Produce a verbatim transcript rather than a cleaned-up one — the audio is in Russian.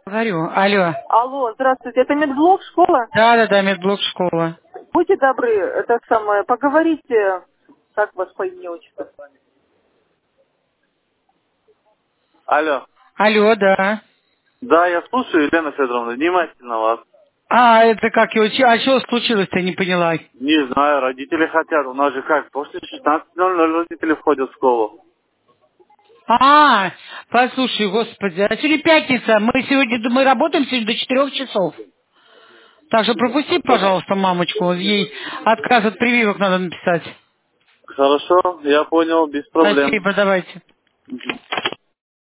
Говорю, алло. Алло, здравствуйте, это медблок, школа? Да, да, да, медблок школа. Будьте добры, это самое, поговорите, как вас по имени отчеству? Алло. Алло, да. Да, я слушаю, Елена Федоровна, внимательно вас. А, это как его, че- а что случилось-то, не поняла. Не знаю, родители хотят, у нас же как, после шестнадцати ноль ноль родители входят в школу. А, послушай, господи, а сегодня пятница, мы сегодня, мы работаем сегодня до четырех часов. Так что пропусти, пожалуйста, мамочку, ей отказ от прививок надо написать. Хорошо, я понял, без проблем. Спасибо, давайте. Мгм.